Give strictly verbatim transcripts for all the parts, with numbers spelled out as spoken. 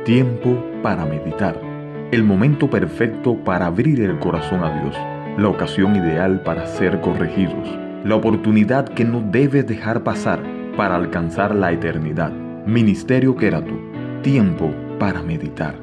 Tiempo para meditar. El momento perfecto para abrir el corazón a Dios. La ocasión ideal para ser corregidos. La oportunidad que no debes dejar pasar para alcanzar la eternidad. Ministerio Querato. Tiempo para meditar.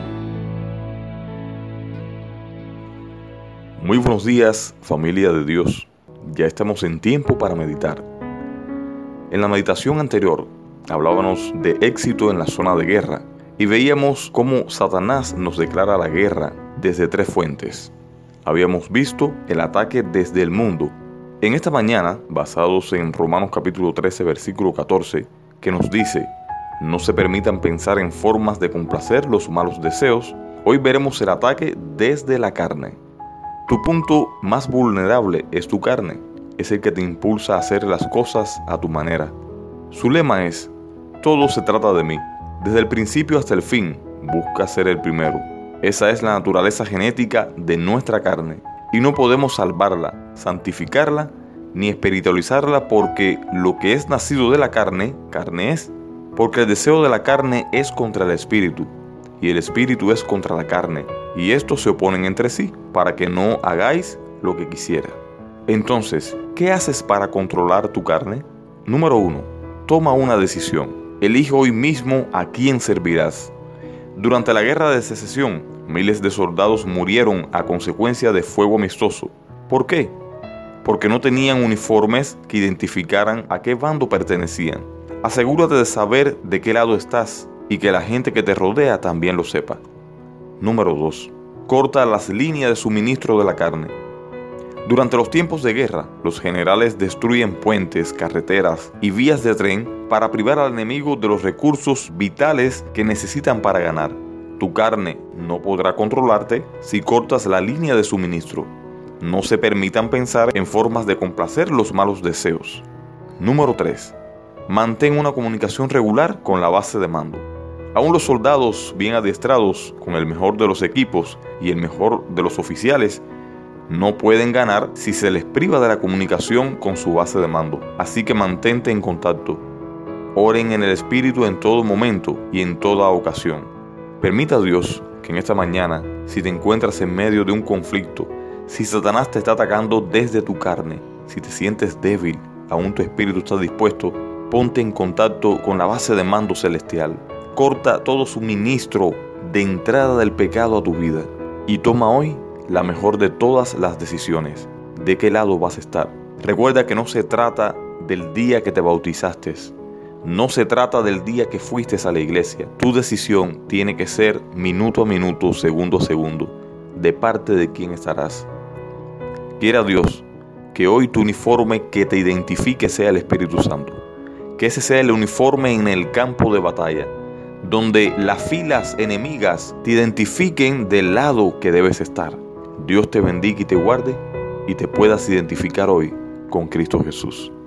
Muy buenos días, familia de Dios. Ya estamos en tiempo para meditar. En la meditación anterior hablábamos de éxito en la zona de guerra y veíamos cómo Satanás nos declara la guerra desde tres fuentes. Habíamos visto el ataque desde el mundo. En esta mañana, basados en Romanos capítulo trece, versículo catorce, que nos dice: no se permitan pensar en formas de complacer los malos deseos, hoy veremos el ataque desde la carne. Tu punto más vulnerable es tu carne, es el que te impulsa a hacer las cosas a tu manera. Su lema es: todo se trata de mí. Desde el principio hasta el fin, busca ser el primero. Esa es la naturaleza genética de nuestra carne, y no podemos salvarla, santificarla, ni espiritualizarla, porque lo que es nacido de la carne, carne es. Porque el deseo de la carne es contra el espíritu, y el espíritu es contra la carne, y estos se oponen entre sí, para que no hagáis lo que quisiera. Entonces, ¿qué haces para controlar tu carne? Número uno, toma una decisión. Elige hoy mismo a quién servirás. Durante la guerra de secesión, miles de soldados murieron a consecuencia de fuego amistoso. ¿Por qué? Porque no tenían uniformes que identificaran a qué bando pertenecían. Asegúrate de saber de qué lado estás y que la gente que te rodea también lo sepa. Número dos. Corta las líneas de suministro de la carne. Durante los tiempos de guerra, los generales destruyen puentes, carreteras y vías de tren para privar al enemigo de los recursos vitales que necesitan para ganar. Tu carne no podrá controlarte si cortas la línea de suministro. No se permitan pensar en formas de complacer los malos deseos. Número tres. Mantén una comunicación regular con la base de mando. Aún los soldados bien adiestrados, con el mejor de los equipos y el mejor de los oficiales, no pueden ganar si se les priva de la comunicación con su base de mando. Así que mantente en contacto. Oren en el Espíritu en todo momento y en toda ocasión. Permita a Dios que en esta mañana, si te encuentras en medio de un conflicto, si Satanás te está atacando desde tu carne, si te sientes débil, aún tu espíritu está dispuesto, ponte en contacto con la base de mando celestial. Corta todo suministro de entrada del pecado a tu vida y toma hoy la mejor de todas las decisiones. ¿De qué lado vas a estar? Recuerda que no se trata del día que te bautizaste. No se trata del día que fuiste a la iglesia. Tu decisión tiene que ser minuto a minuto, segundo a segundo, de parte de quién estarás. Quiera Dios que hoy tu uniforme que te identifique sea el Espíritu Santo. Que ese sea el uniforme en el campo de batalla, donde las filas enemigas te identifiquen del lado que debes estar. Dios te bendiga y te guarde y te puedas identificar hoy con Cristo Jesús.